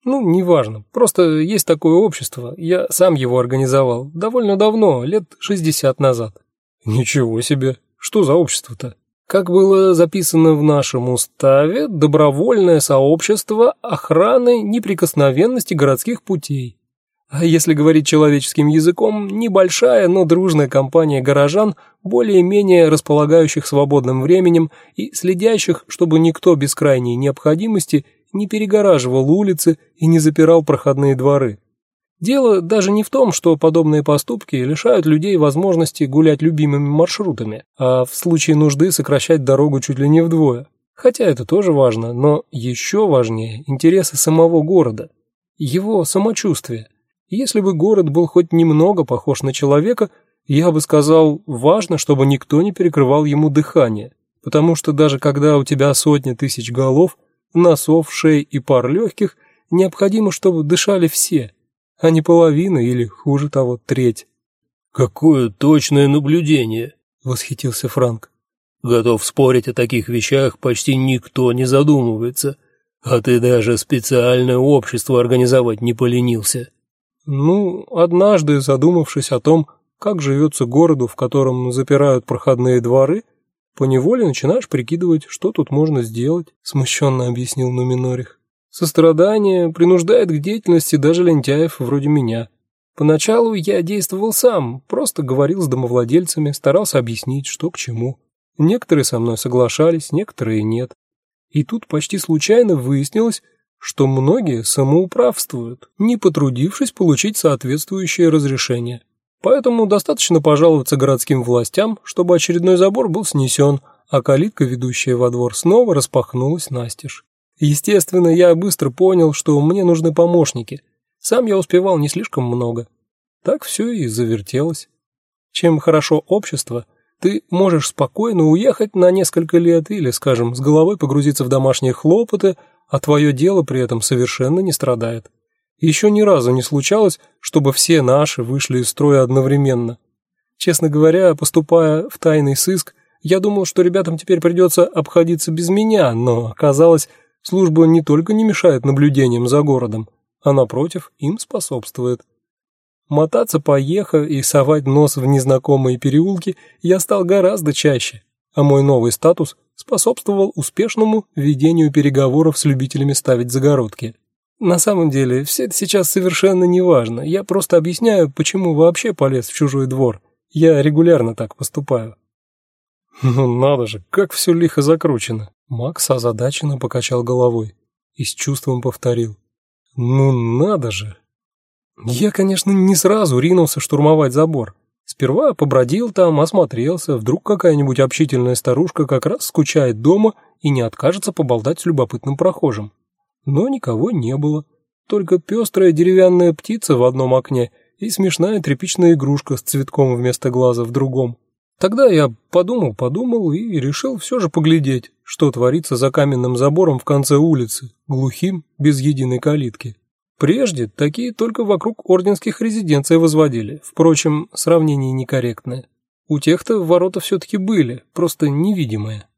Ну, неважно, просто есть такое общество, я сам его организовал, довольно давно, лет 60 назад. Ничего себе, что за общество-то? Как было записано в нашем уставе, добровольное сообщество охраны неприкосновенности городских путей. А если говорить человеческим языком, небольшая, но дружная компания горожан, более-менее располагающих свободным временем и следящих, чтобы никто без крайней необходимости не перегораживал улицы и не запирал проходные дворы. Дело даже не в том, что подобные поступки лишают людей возможности гулять любимыми маршрутами, а в случае нужды сокращать дорогу чуть ли не вдвое. Хотя это тоже важно, но еще важнее интересы самого города, его самочувствие. Если бы город был хоть немного похож на человека, я бы сказал, важно, чтобы никто не перекрывал ему дыхание, потому что даже когда у тебя сотни тысяч голов, носов, шей и пар легких, необходимо, чтобы дышали все, а не половина или, хуже того, треть. «Какое точное наблюдение!» — восхитился Франк. «Готов спорить, о таких вещах почти никто не задумывается, а ты даже специальное общество организовать не поленился». Ну, однажды, задумавшись о том, как живется городу, в котором запирают проходные дворы, поневоле начинаешь прикидывать, что тут можно сделать, смущенно объяснил Нуминорих. Сострадание принуждает к деятельности даже лентяев вроде меня. Поначалу я действовал сам, просто говорил с домовладельцами, старался объяснить, что к чему. Некоторые со мной соглашались, некоторые нет. И тут почти случайно выяснилось, что многие самоуправствуют, не потрудившись получить соответствующее разрешение. Поэтому достаточно пожаловаться городским властям, чтобы очередной забор был снесен, а калитка, ведущая во двор, снова распахнулась настежь. Естественно, я быстро понял, что мне нужны помощники. Сам я успевал не слишком много. Так все и завертелось. Чем хорошо общество, ты можешь спокойно уехать на несколько лет или, скажем, с головой погрузиться в домашние хлопоты, а твое дело при этом совершенно не страдает. Еще ни разу не случалось, чтобы все наши вышли из строя одновременно. Честно говоря, поступая в тайный сыск, я думал, что ребятам теперь придется обходиться без меня, но оказалось, служба не только не мешает наблюдениям за городом, а напротив, им способствует. Мотаться по Ехо и совать нос в незнакомые переулки я стал гораздо чаще, а мой новый статус способствовал успешному ведению переговоров с любителями ставить загородки. На самом деле, все это сейчас совершенно не важно, я просто объясняю, почему вообще полез в чужой двор. Я регулярно так поступаю. Ну надо же, как все лихо закручено. Макс озадаченно покачал головой и с чувством повторил. Ну надо же. Я, конечно, не сразу ринулся штурмовать забор. Сперва побродил там, осмотрелся, вдруг какая-нибудь общительная старушка как раз скучает дома и не откажется поболтать с любопытным прохожим. Но никого не было, только пестрая деревянная птица в одном окне и смешная тряпичная игрушка с цветком вместо глаза в другом. Тогда я подумал и решил все же поглядеть, что творится за каменным забором в конце улицы, глухим, без единой калитки. Прежде такие только вокруг орденских резиденций возводили, впрочем, сравнение некорректное. У тех-то ворота все-таки были, просто невидимые.